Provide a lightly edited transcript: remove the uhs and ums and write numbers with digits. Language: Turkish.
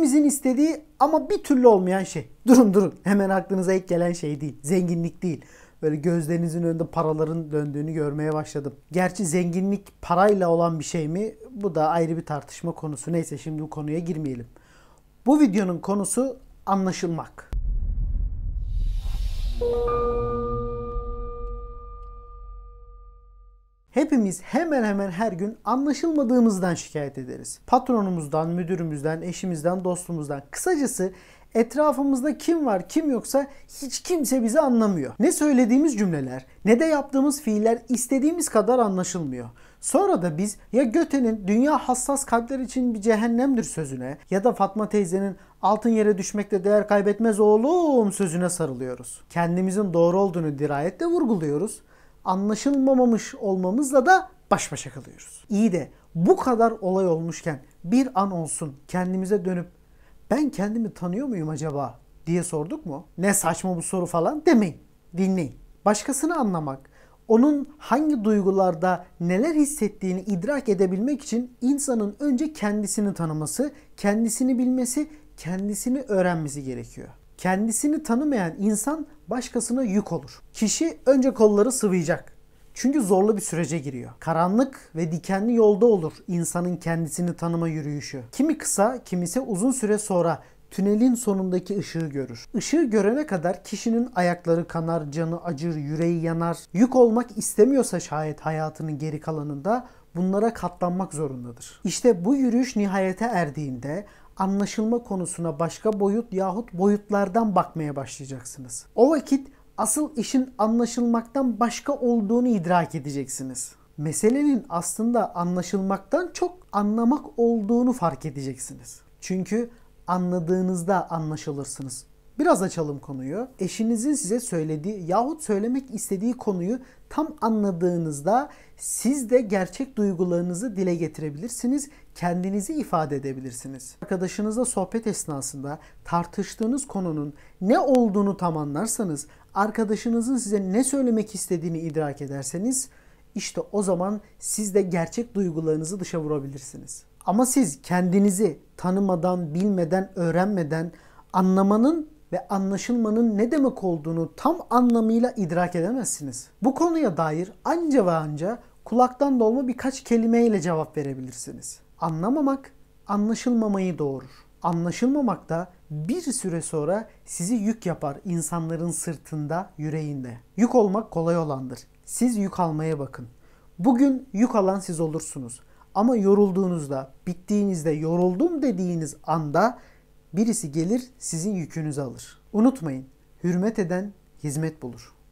Hepimizin istediği ama bir türlü olmayan şey. Durun. Hemen aklınıza ilk gelen şey değil. Zenginlik değil. Böyle gözlerinizin önünde paraların döndüğünü görmeye başladım. Gerçi zenginlik parayla olan bir şey mi? Bu da ayrı bir tartışma konusu. Neyse, şimdi bu konuya girmeyelim. Bu videonun konusu anlaşılmak. Hepimiz hemen hemen her gün anlaşılmadığımızdan şikayet ederiz. Patronumuzdan, müdürümüzden, eşimizden, dostumuzdan. Kısacası etrafımızda kim var kim yoksa hiç kimse bizi anlamıyor. Ne söylediğimiz cümleler ne de yaptığımız fiiller istediğimiz kadar anlaşılmıyor. Sonra da biz ya Göte'nin dünya hassas kalpler için bir cehennemdir sözüne ya da Fatma teyzenin altın yere düşmekte değer kaybetmez oğlum sözüne sarılıyoruz. Kendimizin doğru olduğunu dirayetle vurguluyoruz. Anlaşılmamış olmamızla da baş başa kalıyoruz. İyi de bu kadar olay olmuşken bir an olsun kendimize dönüp ben kendimi tanıyor muyum acaba diye sorduk mu? Ne saçma bu soru falan demeyin. Dinleyin. Başkasını anlamak, onun hangi duygularda neler hissettiğini idrak edebilmek için insanın önce kendisini tanıması, kendisini bilmesi, kendisini öğrenmesi gerekiyor. Kendisini tanımayan insan başkasına yük olur. Kişi önce kolları sıvayacak. Çünkü zorlu bir sürece giriyor. Karanlık ve dikenli yolda olur insanın kendisini tanıma yürüyüşü. Kimi kısa, kimisi uzun süre sonra tünelin sonundaki ışığı görür. Işığı görene kadar kişinin ayakları kanar, canı acır, yüreği yanar. Yük olmak istemiyorsa şayet hayatının geri kalanında bunlara katlanmak zorundadır. İşte bu yürüyüş nihayete erdiğinde anlaşılma konusuna başka boyut yahut boyutlardan bakmaya başlayacaksınız. O vakit asıl işin anlaşılmaktan başka olduğunu idrak edeceksiniz. Meselenin aslında anlaşılmaktan çok anlamak olduğunu fark edeceksiniz. Çünkü anladığınızda anlaşılırsınız. Biraz açalım konuyu. Eşinizin size söylediği yahut söylemek istediği konuyu tam anladığınızda siz de gerçek duygularınızı dile getirebilirsiniz, kendinizi ifade edebilirsiniz. Arkadaşınızla sohbet esnasında tartıştığınız konunun ne olduğunu tam anlarsanız, arkadaşınızın size ne söylemek istediğini idrak ederseniz, işte o zaman siz de gerçek duygularınızı dışa vurabilirsiniz. Ama siz kendinizi tanımadan, bilmeden, öğrenmeden anlamanın ve anlaşılmanın ne demek olduğunu tam anlamıyla idrak edemezsiniz. Bu konuya dair anca ve anca kulaktan dolma birkaç kelimeyle cevap verebilirsiniz. Anlamamak, anlaşılmamayı doğurur. Anlaşılmamak da bir süre sonra sizi yük yapar insanların sırtında, yüreğinde. Yük olmak kolay olandır. Siz yük almaya bakın. Bugün yük alan siz olursunuz. Ama yorulduğunuzda, bittiğinizde, yoruldum dediğiniz anda birisi gelir sizin yükünüzü alır. Unutmayın, hürmet eden hizmet bulur.